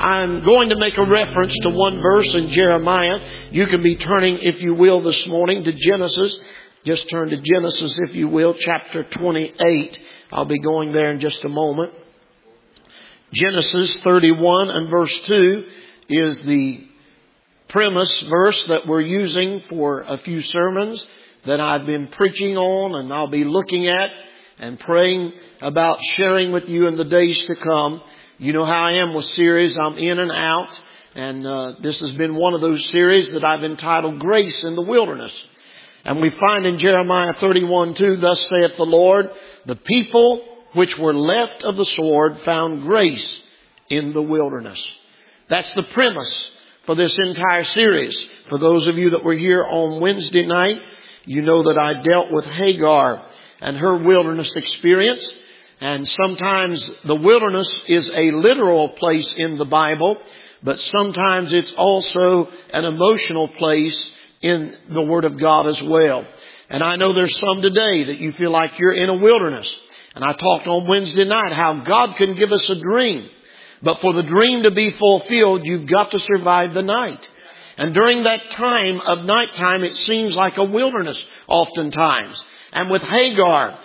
I'm going to make a reference to one verse in Jeremiah. You can be turning, if you will, this morning to Genesis. Just turn to Genesis, if you will, chapter 28. I'll be going there in just a moment. Genesis 31 and verse 2 is the premise verse that we're using for a few sermons that I've been preaching on, and I'll be looking at and praying about sharing with you in the days to come. You know how I am with series. I'm in and out. And this has been one of those series that I've entitled Grace in the Wilderness. And we find in Jeremiah 31:2, thus saith the Lord, the people which were left of the sword found grace in the wilderness. That's the premise for this entire series. For those of you that were here on Wednesday night, you know that I dealt with Hagar and her wilderness experience. And sometimes the wilderness is a literal place in the Bible, but sometimes it's also an emotional place in the Word of God as well. And I know there's some today that you feel like you're in a wilderness. And I talked on Wednesday night how God can give us a dream. But for the dream to be fulfilled, you've got to survive the night. And during that time of nighttime, it seems like a wilderness oftentimes. And with Hagar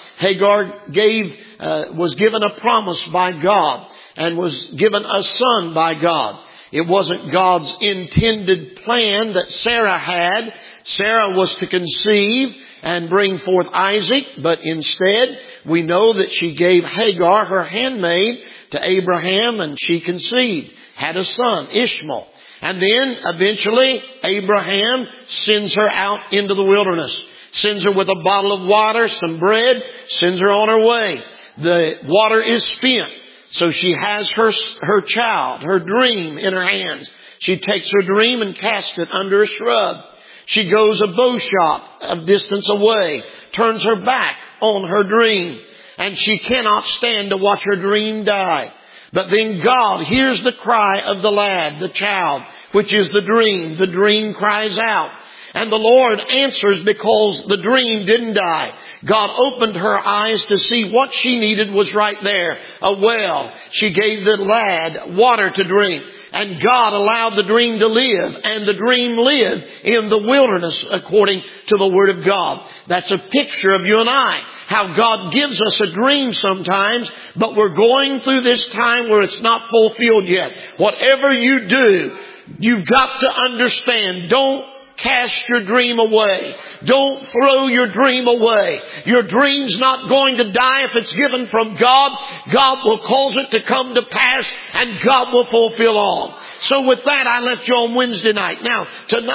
was given a promise by God and was given a son by God. It wasn't God's intended plan that Sarah had. Sarah was to conceive and bring forth Isaac, but instead we know that she gave Hagar, her handmaid, to Abraham, and she conceived, had a son, Ishmael. And then eventually Abraham sends her out into the wilderness. Sends her with a bottle of water, some bread, sends her on her way. The water is spent. So she has her child, her dream in her hands. She takes her dream and casts it under a shrub. She goes a bow shot of distance away, turns her back on her dream, and she cannot stand to watch her dream die. But then God hears the cry of the lad, the child, which is the dream. The dream cries out. And the Lord answers because the dream didn't die. God opened her eyes to see what she needed was right there. A well. She gave the lad water to drink. And God allowed the dream to live. And the dream lived in the wilderness according to the Word of God. That's a picture of you and I. How God gives us a dream sometimes, but we're going through this time where it's not fulfilled yet. Whatever you do, you've got to understand, don't cast your dream away. Don't throw your dream away. Your dream's not going to die if it's given from God. God will cause it to come to pass, and God will fulfill all. So with that, I left you on Wednesday night. Now,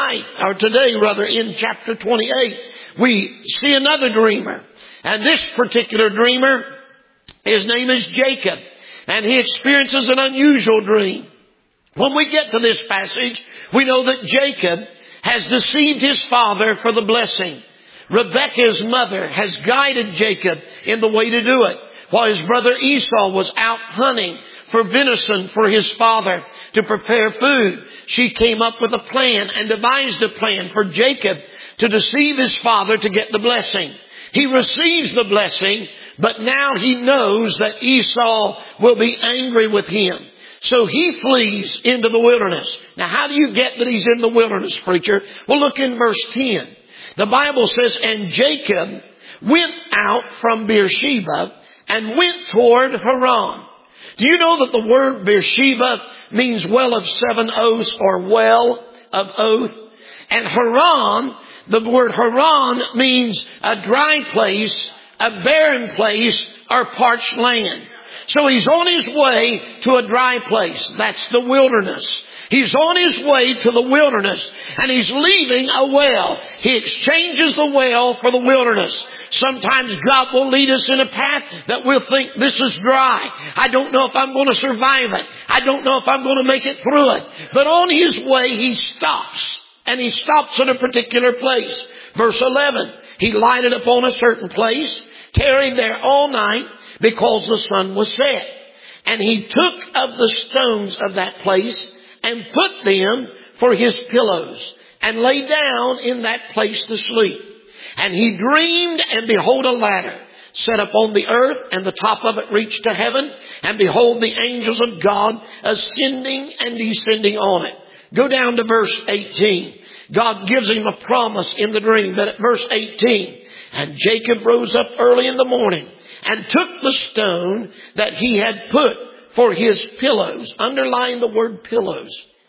today, in chapter 28, we see another dreamer. And this particular dreamer, his name is Jacob. And he experiences an unusual dream. When we get to this passage, we know that Jacob has deceived his father for the blessing. Rebekah's mother has guided Jacob in the way to do it. While his brother Esau was out hunting for venison for his father to prepare food, she came up with a plan and devised a plan for Jacob to deceive his father to get the blessing. He receives the blessing, but now he knows that Esau will be angry with him. So he flees into the wilderness. Now, how do you get that he's in the wilderness, preacher? Well, look in verse 10. The Bible says, and Jacob went out from Beersheba and went toward Haran. Do you know that the word Beersheba means well of seven oaths or well of oath? And Haran, the word Haran means a dry place, a barren place, or parched land. So he's on his way to a dry place. That's the wilderness. He's on his way to the wilderness, and he's leaving a well. He exchanges the well for the wilderness. Sometimes God will lead us in a path that we'll think, this is dry. I don't know if I'm going to survive it. I don't know if I'm going to make it through it. But on his way, he stops. And he stops at a particular place. Verse 11, he lighted upon a certain place, tarried there all night, because the sun was set. And he took of the stones of that place and put them for his pillows and lay down in that place to sleep. And he dreamed, and behold, a ladder set up on the earth, and the top of it reached to heaven. And behold, the angels of God ascending and descending on it. Go down to verse 18. God gives him a promise in the dream. But at verse 18, and Jacob rose up early in the morning and took the stone that he had put for his pillows. Underline the word pillows.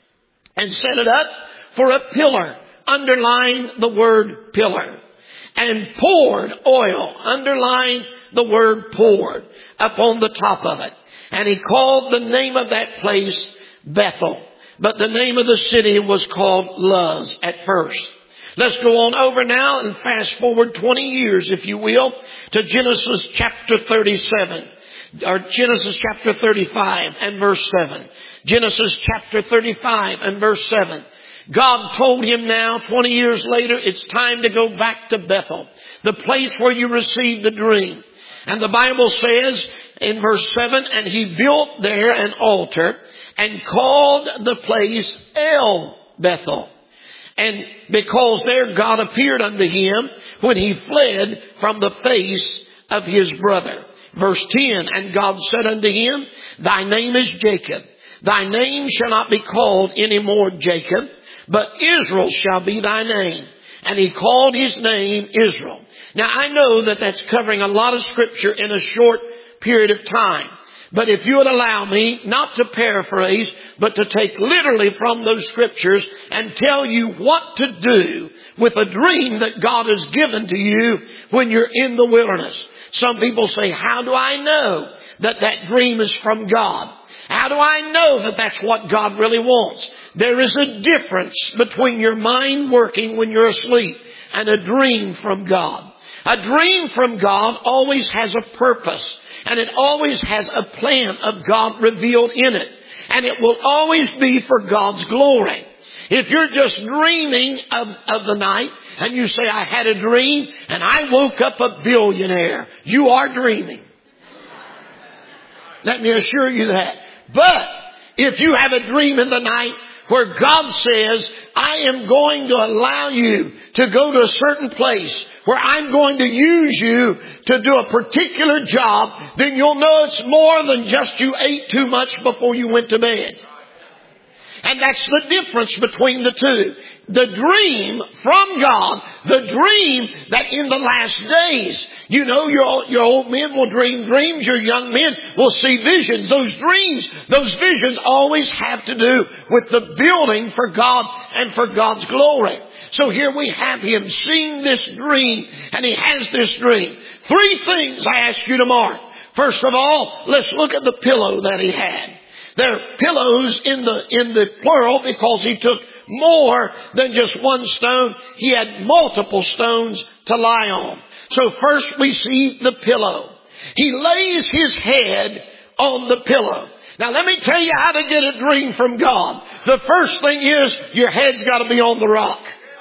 And set it up for a pillar. Underline the word pillar. And poured oil. Underline the word poured upon the top of it. And he called the name of that place Bethel. But the name of the city was called Luz at first. Let's go on over now and fast forward 20 years, if you will, to Genesis chapter 37. Or Genesis chapter 35 and verse 7. Genesis chapter 35 and verse 7. God told him now, 20 years later, it's time to go back to Bethel, the place where you received the dream. And the Bible says in verse 7, and he built there an altar and called the place El Bethel. And because there God appeared unto him when he fled from the face of his brother. Verse 10, and God said unto him, thy name is Jacob. Thy name shall not be called any more Jacob, but Israel shall be thy name. And he called his name Israel. Now I know that that's covering a lot of scripture in a short period of time. But if you would allow me not to paraphrase, but to take literally from those scriptures and tell you what to do with a dream that God has given to you when you're in the wilderness. Some people say, how do I know that that dream is from God? How do I know that that's what God really wants? There is a difference between your mind working when you're asleep and a dream from God. A dream from God always has a purpose, and it always has a plan of God revealed in it. And it will always be for God's glory. If you're just dreaming of the night and you say, I had a dream and I woke up a billionaire, you are dreaming. Let me assure you that. But if you have a dream in the night where God says, I am going to allow you to go to a certain place where I'm going to use you to do a particular job, then you'll know it's more than just you ate too much before you went to bed. And that's the difference between the two. The dream from God, the dream that in the last days, you know, your old men will dream dreams, your young men will see visions. Those dreams, those visions always have to do with the building for God and for God's glory. So here we have him seeing this dream, and he has this dream. 3 things I ask you to mark. First of all, let's look at the pillow that he had. There are pillows in the plural because he took more than just one stone. He had multiple stones to lie on. So first we see the pillow. He lays his head on the pillow. Now let me tell you how to get a dream from God. The first thing is your head's got to be on the rock.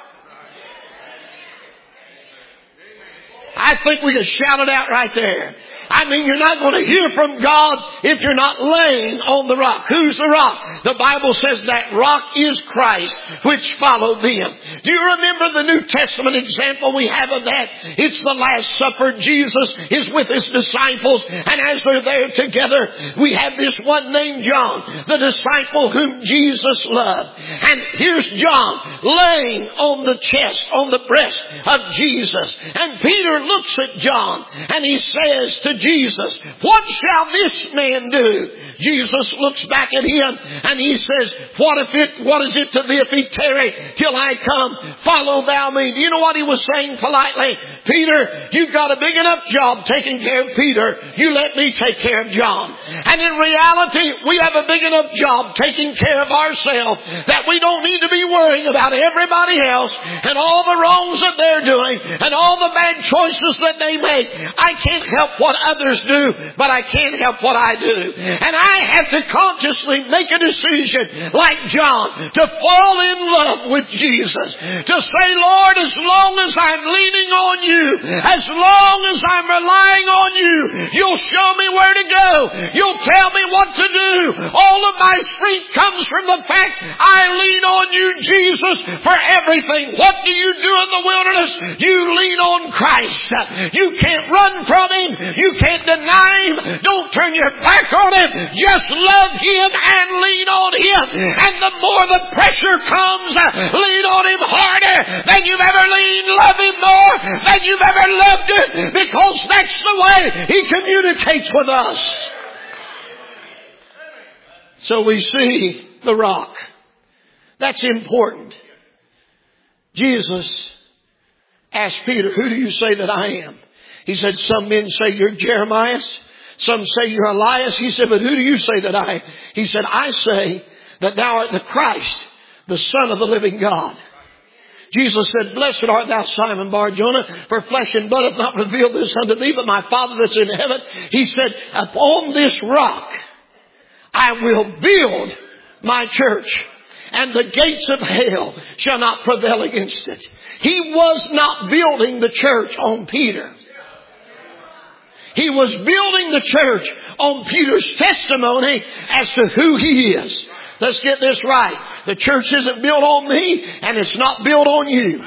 I think we can shout it out right there. I mean, you're not going to hear from God if you're not laying on the rock. Who's the rock? The Bible says that rock is Christ, which followed them. Do you remember the New Testament example we have of that? It's the Last Supper. Jesus is with his disciples, and as they're there together, we have this one named John, the disciple whom Jesus loved. And here's John laying on the chest, on the breast of Jesus. And Peter looks at John, and he says to Jesus, what shall this man do? Jesus looks back at him and he says, what is it to thee if he tarry till I come? Follow thou me. Do you know what he was saying politely? Peter, you've got a big enough job taking care of Peter. You let me take care of John. And in reality, we have a big enough job taking care of ourselves that we don't need to be worrying about everybody else and all the wrongs that they're doing and all the bad choices that they make. I can't help what others do, but I can't help what I do. And I have to consciously make a decision, like John, to fall in love with Jesus. To say, Lord, as long as I'm leaning on you. As long as I'm relying on you, you'll show me where to go. You'll tell me what to do. All of my strength comes from the fact I lean on you, Jesus, for everything. What do you do in the wilderness? You lean on Christ. You can't run from Him. You can't deny Him. Don't turn your back on Him. Just love Him and lean on Him. And the more the pressure comes, lean on Him harder than you've ever leaned. Love Him more than you've ever loved Him, because that's the way He communicates with us. So we see the rock. That's important. Jesus asked Peter, who do you say that I am? He said, some men say you're Jeremiah. Some say you're Elias. He said, but who do you say that I am? He said, I say that thou art the Christ, the Son of the living God. Jesus said, blessed art thou, Simon Bar-Jonah, for flesh and blood hath not revealed this unto thee, but my Father that's in heaven. He said, upon this rock I will build my church, and the gates of hell shall not prevail against it. He was not building the church on Peter. He was building the church on Peter's testimony as to who he is. Let's get this right. The church isn't built on me, and it's not built on you.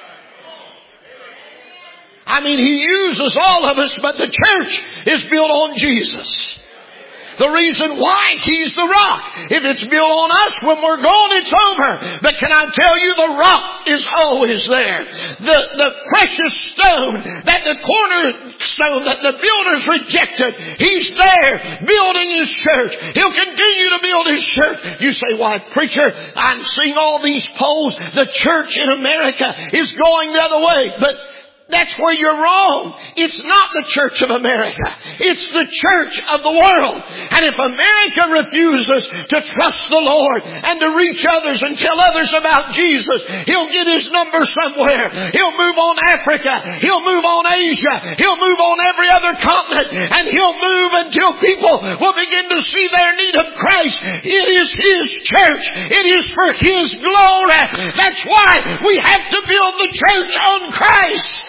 I mean, He uses all of us, but the church is built on Jesus. The reason why He's the rock. If it's built on us, when we're gone, it's over. But can I tell you, the rock is always there. The precious stone, that the cornerstone that the builders rejected, He's there building His church. He'll continue to build His church. You say, why, preacher, I'm seeing all these polls. The church in America is going the other way. But that's where you're wrong. It's not the church of America. It's the church of the world. And if America refuses to trust the Lord and to reach others and tell others about Jesus, He'll get His number somewhere. He'll move on Africa. He'll move on Asia. He'll move on every other continent. And He'll move until people will begin to see their need of Christ. It is His church. It is for His glory. That's why we have to build the church on Christ.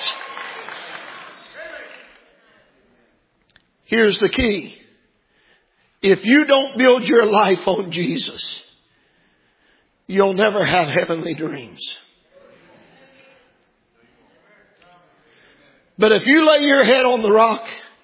Here's the key. If you don't build your life on Jesus, you'll never have heavenly dreams. But if you lay your head on the rock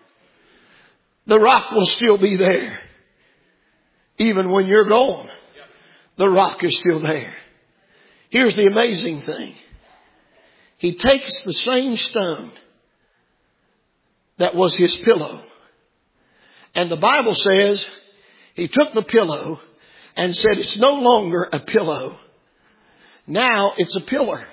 will still be there. Even when you're gone, the rock is still there. Here's the amazing thing. He takes the same stone that was His pillow. And the Bible says He took the pillow and said it's no longer a pillow. Now it's a pillar.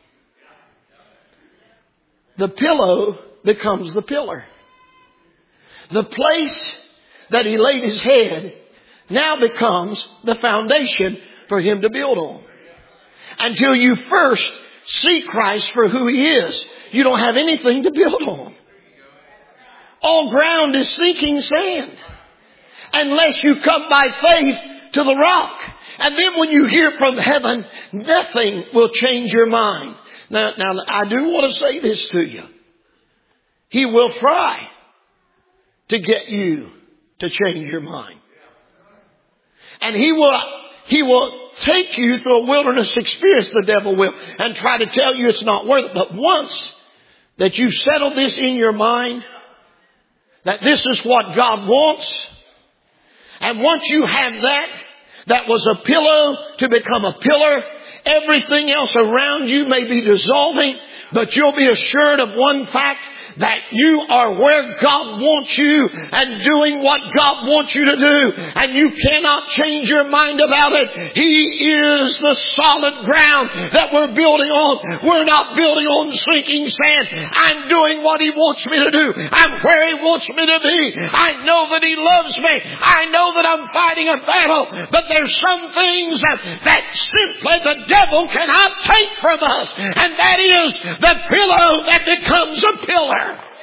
The pillow becomes the pillar. The place that He laid His head now becomes the foundation for Him to build on. Until you first see Christ for who He is, you don't have anything to build on. All ground is sinking sand. Unless you come by faith to the rock. And then when you hear from heaven, nothing will change your mind. Now I do want to say this to you. He will try to get you to change your mind. And He will take you through a wilderness experience, the devil will, and try to tell you it's not worth it. But once that you've settled this in your mind, that this is what God wants. And once you have that was a pillow to become a pillar. Everything else around you may be dissolving, but you'll be assured of one fact, that you are where God wants you and doing what God wants you to do. And you cannot change your mind about it. He is the solid ground that we're building on. We're not building on sinking sand. I'm doing what He wants me to do. I'm where He wants me to be. I know that He loves me. I know that I'm fighting a battle. But there's some things that simply the devil cannot take from us. And that is the pillow that becomes a pillar.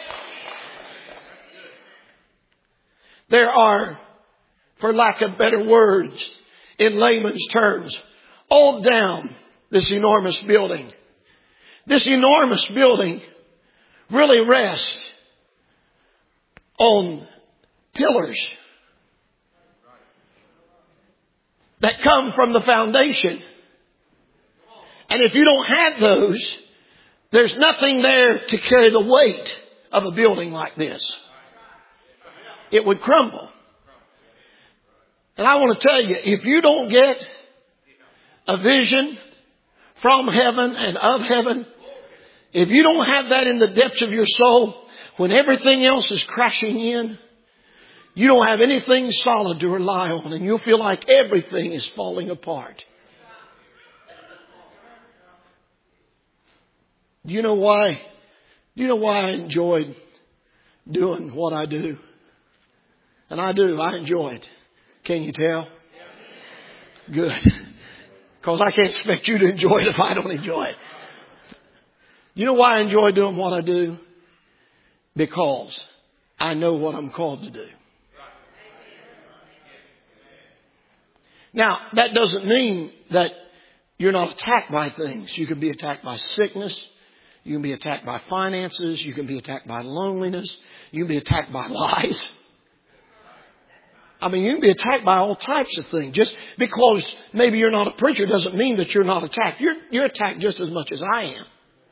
There are, for lack of better words, in layman's terms, all down this enormous building. This enormous building really rest on pillars that come from the foundation. And if you don't have those, there's nothing there to carry the weight of a building like this. It would crumble. And I want to tell you, if you don't get a vision from heaven and of heaven, if you don't have that in the depths of your soul, when everything else is crashing in, you don't have anything solid to rely on, and you'll feel like everything is falling apart. Do you know why? Do you know why I enjoyed doing what I do? And I do. I enjoy it. Can you tell? Good. Because I can't expect you to enjoy it if I don't enjoy it. You know why I enjoy doing what I do? Because I know what I'm called to do. Now, that doesn't mean that you're not attacked by things. You can be attacked by sickness. You can be attacked by finances. You can be attacked by loneliness. You can be attacked by lies. I mean, you can be attacked by all types of things. Just because maybe you're not a preacher doesn't mean that you're not attacked. You're attacked just as much as I am.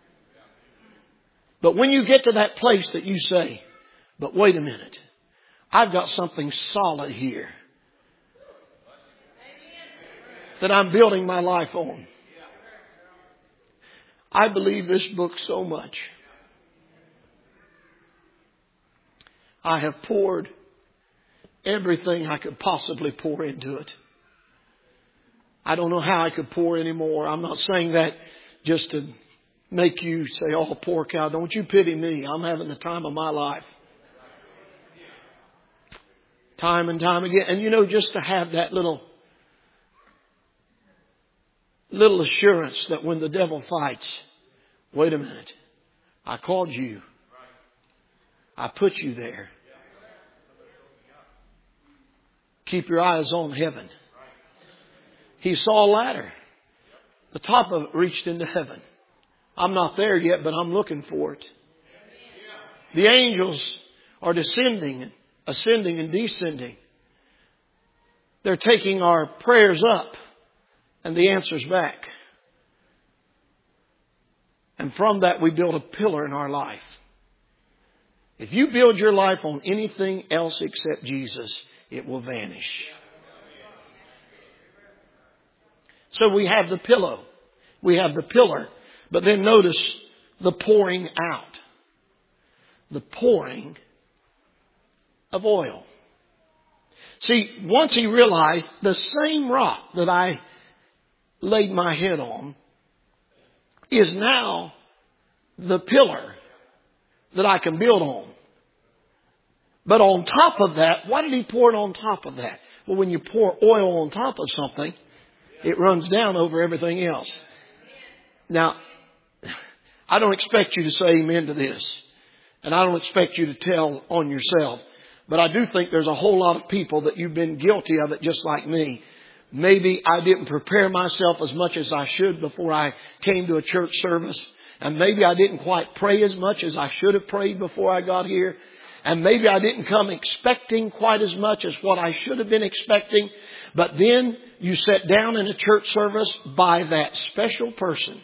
But when you get to that place that you say, but wait a minute, I've got something solid here that I'm building my life on. I believe this book so much. I have poured everything I could possibly pour into it. I don't know how I could pour any more. I'm not saying that just to make you say, oh, poor cow, don't you pity me. I'm having the time of my life. Time and time again. And you know, just to have that little assurance that when the devil fights, wait a minute, I called you. I put you there. Keep your eyes on heaven. He saw a ladder. The top of it reached into heaven. I'm not there yet, but I'm looking for it. The angels are ascending and descending. They're taking our prayers up and the answers back. And from that we build a pillar in our life. If you build your life on anything else except Jesus, it will vanish. So we have the pillow. We have the pillar. But then notice the pouring out. The pouring of oil. See, once he realized the same rock that I laid my head on is now the pillar that I can build on. But on top of that, why did he pour it on top of that? Well, when you pour oil on top of something, it runs down over everything else. Now, I don't expect you to say amen to this. And I don't expect you to tell on yourself. But I do think there's a whole lot of people that you've been guilty of it just like me. Maybe I didn't prepare myself as much as I should before I came to a church service. And maybe I didn't quite pray as much as I should have prayed before I got here. And maybe I didn't come expecting quite as much as what I should have been expecting. But then you sat down in a church service by that special person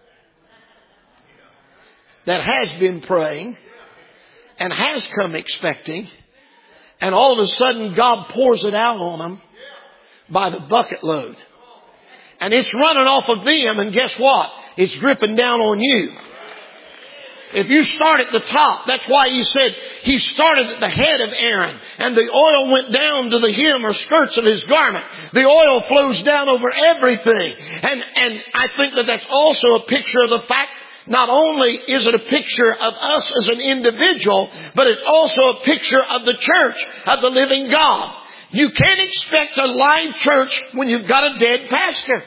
that has been praying and has come expecting. And all of a sudden God pours it out on them by the bucket load. And it's running off of them. And guess what? It's dripping down on you. If you start at the top, that's why he said he started at the head of Aaron and the oil went down to the hem or skirts of his garment. The oil flows down over everything. And I think that that's also a picture of the fact, not only is it a picture of us as an individual, but it's also a picture of the church of the living God. You can't expect a live church when you've got a dead pastor.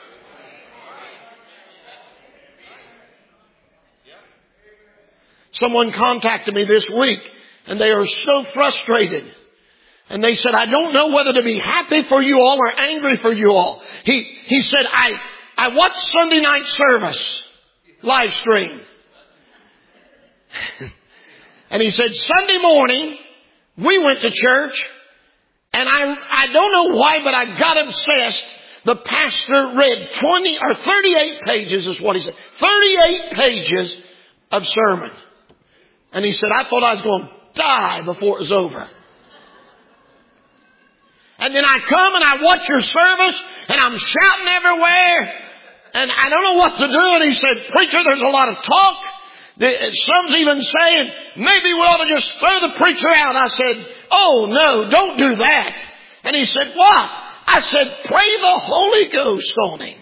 Someone contacted me this week and they are so frustrated. And they said, I don't know whether to be happy for you all or angry for you all. He said, I watched Sunday night service, live stream. And he said, Sunday morning, we went to church, and I don't know why, but I got obsessed. The pastor read 20 or 38 pages is what he said. 38 pages of sermon. And he said, I thought I was going to die before it was over. And then I come and I watch your service, and I'm shouting everywhere, and I don't know what to do. And he said, preacher, there's a lot of talk. Some's even saying, maybe we ought to just throw the preacher out. I said, oh no, don't do that. And he said, what? I said, pray the Holy Ghost on him.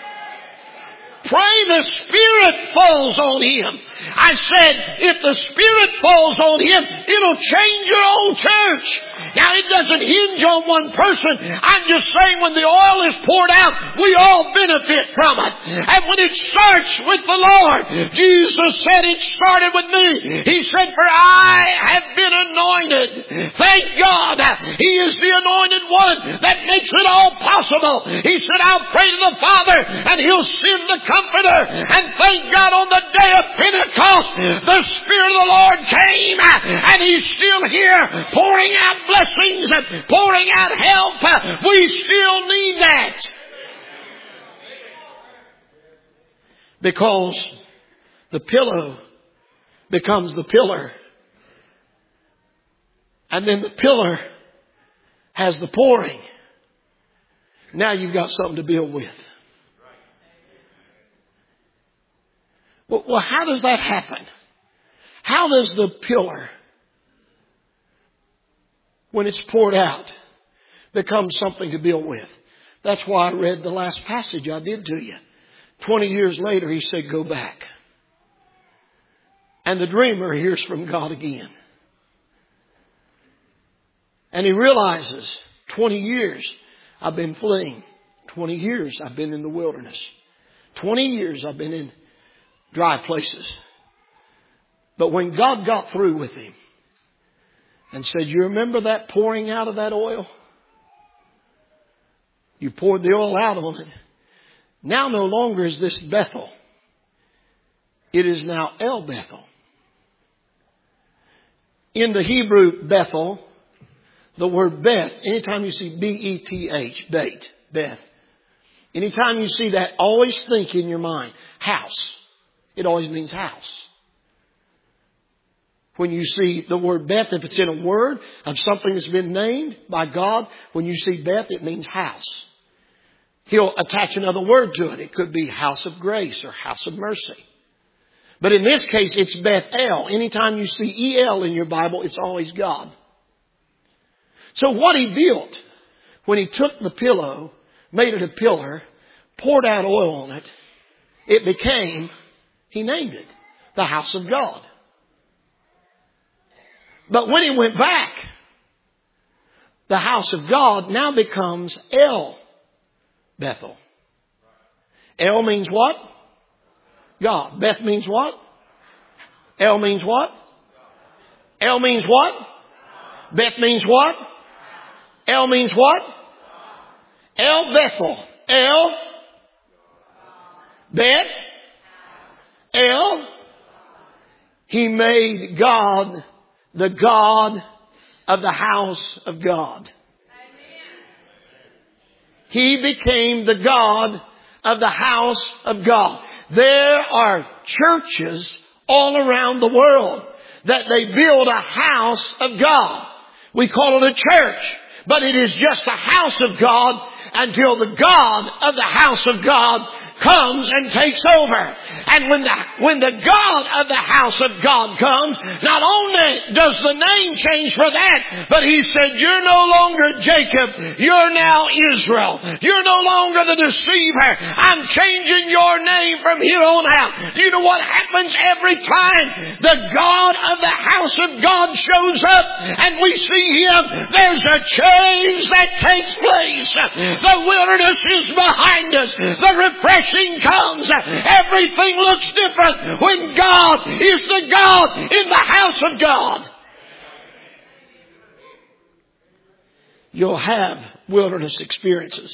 Pray the Spirit falls on him. I said, if the Spirit falls on him, it'll change your old church. Now, it doesn't hinge on one person. I'm just saying when the oil is poured out, we all benefit from it. And when it starts with the Lord, Jesus said it started with me. He said, for I have been anointed. Thank God. He is the anointed one that makes it all possible. He said, I'll pray to the Father and He'll send the Comforter. And thank God on the day of Pentecost, the Spirit of the Lord came, and He's still here pouring out blessings and pouring out help. We still need that. Because the pillow becomes the pillar. And then the pillar has the pouring. Now you've got something to build with. Well, how does that happen? How does the pillar, when it's poured out, become something to build with? That's why I read the last passage I did to you. 20 years later, he said, go back. And the dreamer hears from God again. And he realizes, 20 years I've been fleeing. 20 years I've been in the wilderness. 20 years I've been in dry places. But when God got through with him and said, you remember that pouring out of that oil? You poured the oil out on it. Now no longer is this Bethel. It is now El Bethel. In the Hebrew Bethel, the word Beth, anytime you see B-E-T-H, Beth. Anytime you see that, always think in your mind, house. It always means house. When you see the word Beth, if it's in a word of something that's been named by God, when you see Beth, it means house. He'll attach another word to it. It could be house of grace or house of mercy. But in this case, it's Bethel. Anytime you see E-L in your Bible, it's always God. So what he built, when he took the pillow, made it a pillar, poured out oil on it, it became, he named it, the house of God. But when he went back, the house of God now becomes El Bethel. El means what? God. Beth means what? El means what? El means what? Beth means what? El means what? El Bethel. El. Beth. El. He made God the God of the house of God. He became the God of the house of God. There are churches all around the world that they build a house of God. We call it a church, but it is just a house of God until the God of the house of God comes and takes over. And when the God of the house of God comes, not only does the name change for that, but he said, you're no longer Jacob, you're now Israel. You're no longer the deceiver. I'm changing your name from here on out. Do you know what happens every time the God of the house of God shows up and we see him? There's a change that takes place. The wilderness is behind us. The refreshing comes. Everything looks different when God is the God in the house of God. You'll have wilderness experiences.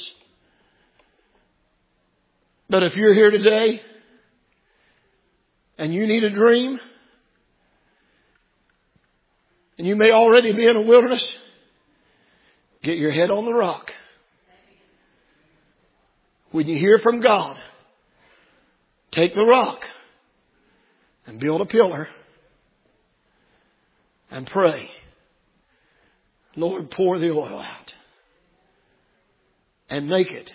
But if you're here today and you need a dream, And you may already be in a wilderness. Get your head on the rock. When you hear from God, take the rock and build a pillar and pray. Lord, pour the oil out and make it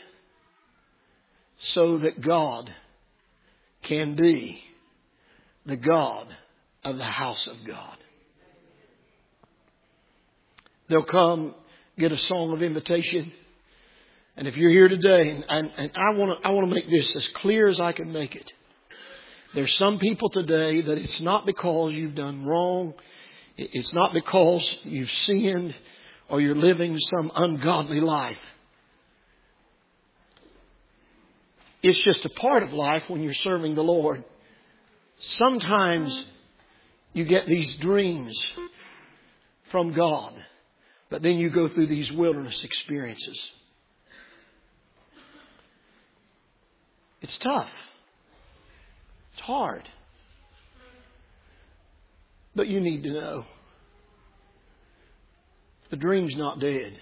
so that God can be the God of the house of God. They'll come get a song of invitation. And if you're here today, and I want to make this as clear as I can make it. There's some people today that it's not because you've done wrong. It's not because you've sinned or you're living some ungodly life. It's just a part of life when you're serving the Lord. Sometimes you get these dreams from God, but then you go through these wilderness experiences. It's tough. It's hard. But you need to know the dream's not dead.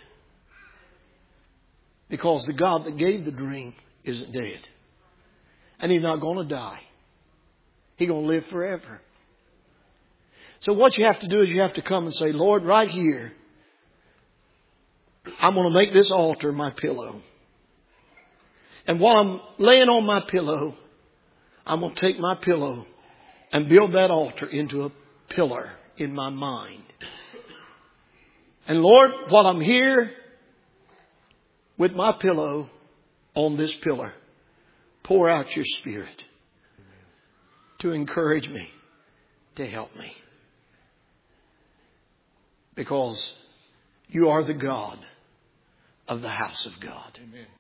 Because the God that gave the dream isn't dead. And He's not going to die. He's going to live forever. So what you have to do is you have to come and say, Lord, right here, I'm going to make this altar my pillow. And while I'm laying on my pillow, I'm going to take my pillow and build that altar into a pillar in my mind. And Lord, while I'm here with my pillow on this pillar, pour out your Spirit to encourage me, to help me. Because you are the God of the house of God. Amen.